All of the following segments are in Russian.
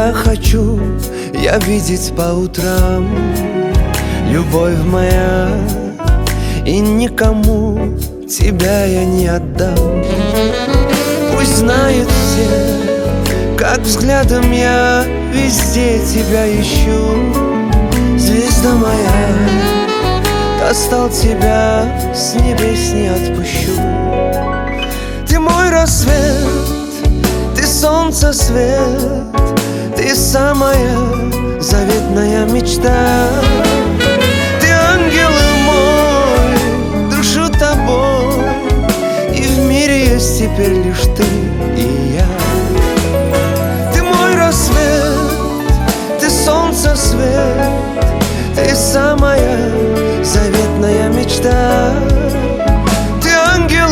тебя хочу я видеть по утрам, любовь моя, и никому тебя я не отдам. Пусть знают все, как взглядом я везде тебя ищу. Звезда моя, достал тебя, с небес не отпущу. Ты мой рассвет, ты солнце свет, ты самая заветная мечта. Ты ангел мой, душу тобой, и в мире есть теперь лишь ты и я. Ты мой рассвет, ты солнце свет, ты самая заветная мечта. Ты ангел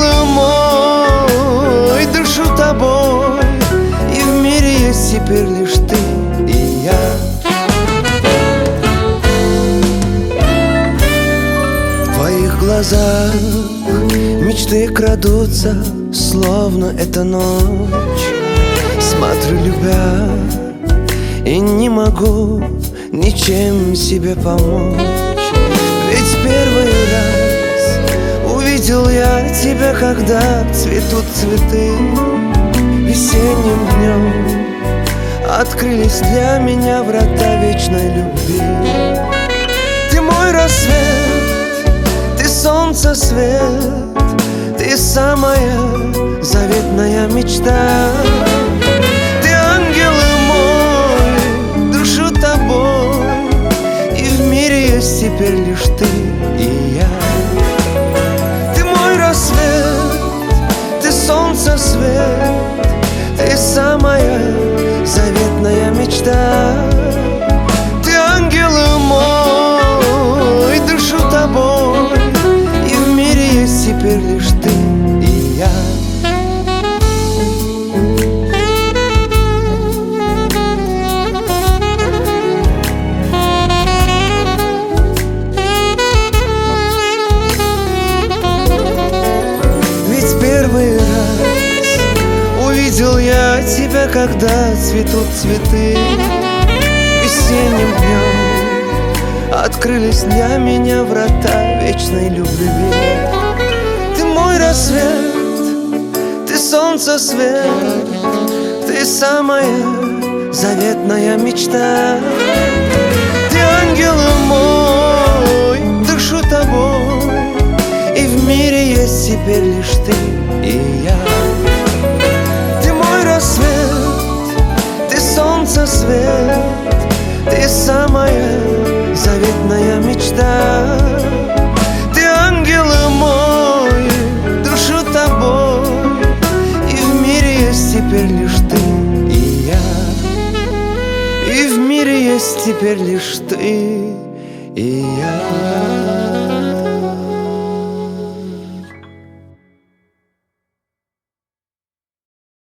мой, дышу тобой, и в мире есть теперь лишь ты и я. В твоих глазах мечты крадутся, словно это ночь. Смотрю, любя, и не могу ничем себе помочь. Ведь первый раз увидел я тебя, когда цветут цветы. Весенним днем открылись для меня врата вечной любви. Ты мой рассвет, ты солнце свет, ты самая заветная мечта. Ты ангел мой, душу тобой, и в мире есть теперь лишь ты и я. Ты мой рассвет, ты солнце свет, ты самая заветная мечта. Ты ангел мой, душу тобой, и в мире есть теперь лишь ты и я. Ведь первый раз увидел я тебя, когда цветут цветы. Весенним днем открылись для меня врата вечной любви. Ты мой рассвет, ты солнце свет, ты самая заветная мечта. Ты ангел мой, дышу тобой, и в мире есть теперь лишь ты и я. Ты солнце свет, ты самая заветная мечта. Ты ангел мой, душу тобой, и в мире есть теперь лишь ты и я. И в мире есть теперь лишь ты и я.